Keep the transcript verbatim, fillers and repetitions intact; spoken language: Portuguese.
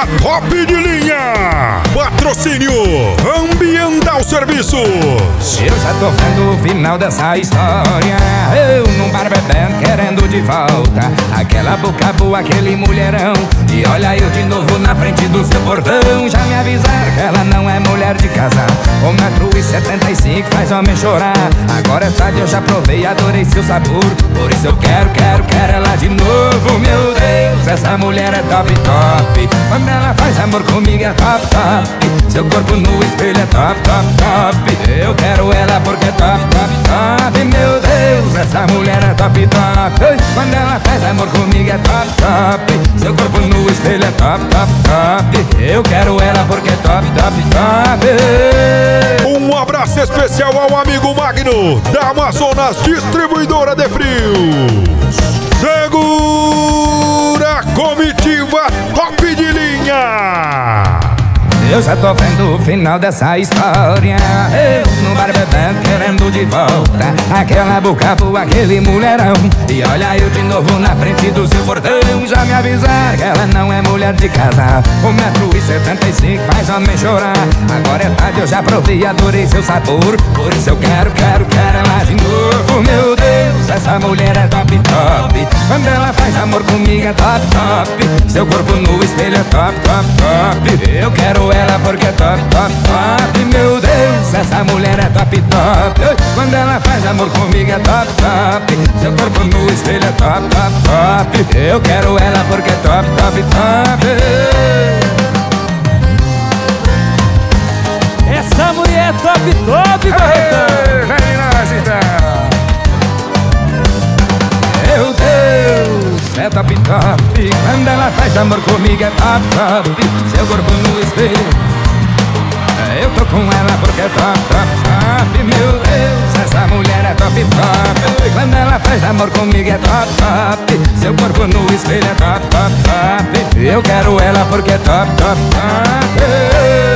Comitiva top de linha. Patrocínio Ambiental Serviços. Eu já tô vendo o final dessa história. Eu num bar bebendo, querendo de volta aquela boca boa, aquele mulherão. E olha eu de novo na frente do seu portão. Já me avisaram que ela não é mulher de casar. Um metro e setenta e cinco faz homem chorar. Agora é tarde, eu já provei, adorei seu sabor. Por isso eu quero, quero, quero ela de novo. Meu Deus, essa mulher é top, top. Quando ela faz amor comigo é top, top. Seu corpo no espelho é top, top, top. Eu quero ela porque é top, top, top. Meu Deus, essa mulher é top, top. Quando ela faz amor comigo é top, top. Seu corpo no espelho é top, top, top. Eu quero ela porque é top, top, top. Um abraço especial ao amigo Magno da Amazonas Distribuidora de Frios. Segura a Comitiva top de linha. Eu já tô vendo o final dessa história. Eu no bar bebendo, querendo de volta aquela boca boa, aquele mulherão. E olha eu de novo na frente do seu portão. Já me avisaram que ela não é mulher de casar. Um metro e setenta e cinco faz homem chorar. Agora é tarde, eu já provei e adorei seu sabor. Por isso eu quero, quero, quero ela de novo. Meu Deus, essa mulher é top, top. Quando ela faz amor comigo é top, top. Seu corpo no espelho é top, top, top. Eu quero ela porque é top, top, top. Meu Deus, essa mulher é top, top. Quando ela faz amor comigo é top, top. Seu corpo no espelho é top, top, top. Eu quero ela porque é top, top, top. Essa mulher é top, top, Barretão. Vem nós então. Meu Deus, é top, top. Quando ela faz amor comigo é top, top. Seu corpo no espelho, eu tô com ela porque é top, top, top. Meu Deus, essa mulher é top, top. Quando ela faz amor comigo é top, top. Seu corpo no espelho é top, top, top. Eu quero ela porque é top, top, top.